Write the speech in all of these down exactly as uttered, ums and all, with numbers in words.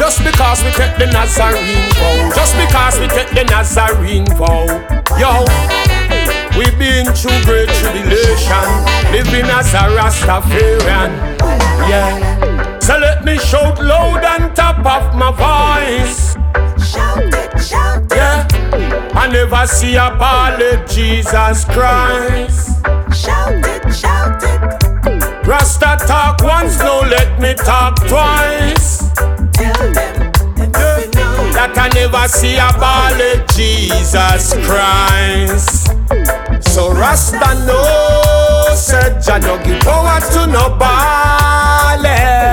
Just because we take the Nazarene vow. Just because we take the Nazarene vow. Yo, we been through great tribulation, living as a Rastafarian. Yeah. So let me shout loud on top of my voice. Shout it, shout it. Yeah. I never see a ballad, Jesus Christ. Shout it, shout it. Rasta talk once, no let me talk twice. Tell them, them Yeah. we know. That I never see a ballad, Jesus Christ. So Rasta know, said Jah no give power to no ballad.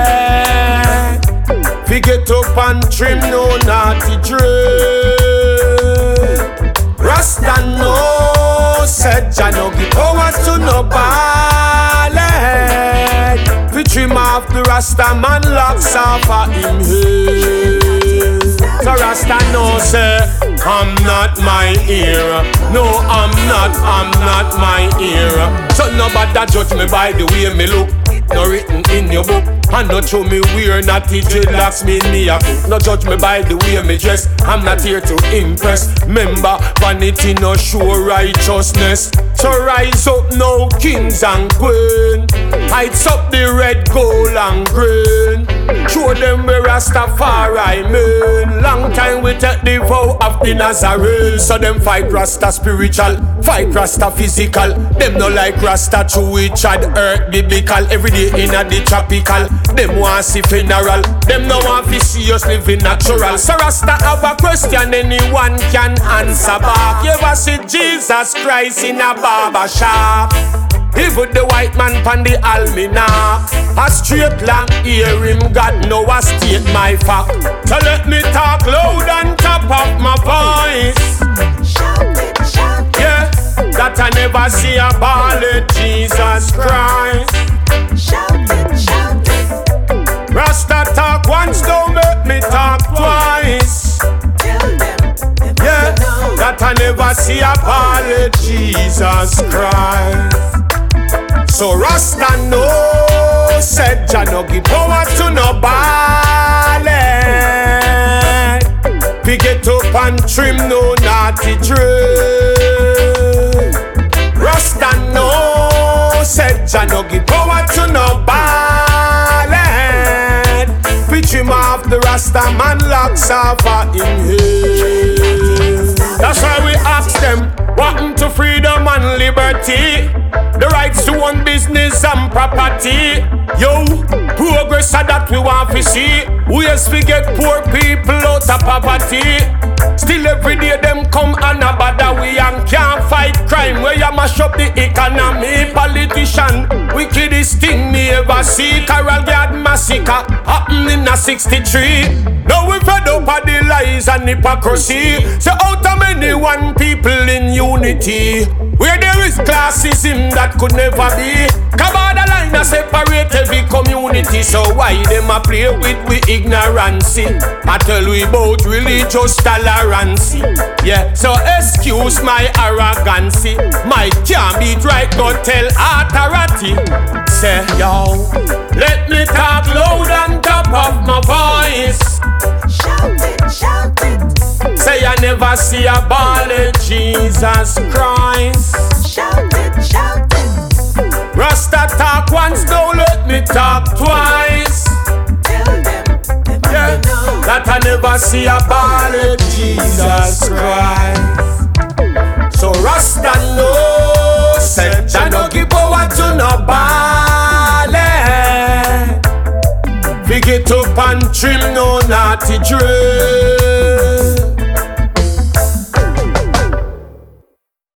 Fi get up and trim no naughty dread. Rasta know, said Jah no give power to no ballad. Fi trim off the Rasta man locks off of him head. So Rasta know say, I'm not my era. No, I'm not, I'm not my era. So nobody judge me by the way me look. No written in your book. And no show me weird, natty dreadlocks me in me a cook. No judge me by the way me dress. I'm not here to impress. Remember, vanity no show righteousness. So rise up now, kings and queens. Heights up the red, gold and green. Show them where Rastafari mean. Long time we take the vow of the Nazarene. So them fight Rasta spiritual, fight Rasta physical. Them no like Rasta true each other earth biblical. Every day in a the tropical. Them want see funeral. Them no want to see us living natural. So Rasta have a question anyone can answer back. You ever see Jesus Christ in a barber shop? Even the white man pan the almanac. A straight long ear him God know a state my fact. So let me talk loud on top of my voice. Shout it, shout it. Yeah, that I never see a ballad, Jesus Christ. Shout it, shout it. Rasta talk once, don't make me talk twice. Tell them, them Yeah, we know. that I never see a ballad, Jesus Christ. So Rasta know, said Jah no give power to no ballad. We get up and trim no naughty dread. Rasta know, said Jah no give power to no ballad. We trim off the Rasta man locks off of him head. That's why we ask them, what happened to freedom and liberty? The rights to own business and property. Yo, progress are that we want to see. Ways we get poor people out of poverty. Still every day them come and a bother we and can't fight crime. Where you mash up the economy. Politician, wickedest thing me ever see. Carol Guard massacre happened in a sixty-three. Now we fed up of the lies and hypocrisy. So out of many one people in unity. Where there is classism that could never be. Come on the line and separate every community. So why them a play with we ignorancy? I tell we both religious tolerance. Yeah, so excuse my arrogancy. My can't beat right, go tell authority. Say yo, let me talk loud on top of my voice. Shout it, shout it. Say I never see a ballad, Jesus Christ. Shout it, shout it. Rasta talk once, don't let me talk twice. Tell them, them Yeah, we know. that I never see a ballad, Jesus Christ. So Rasta know, said Jah no give power to no ballad. We get up and trim no naughty dread.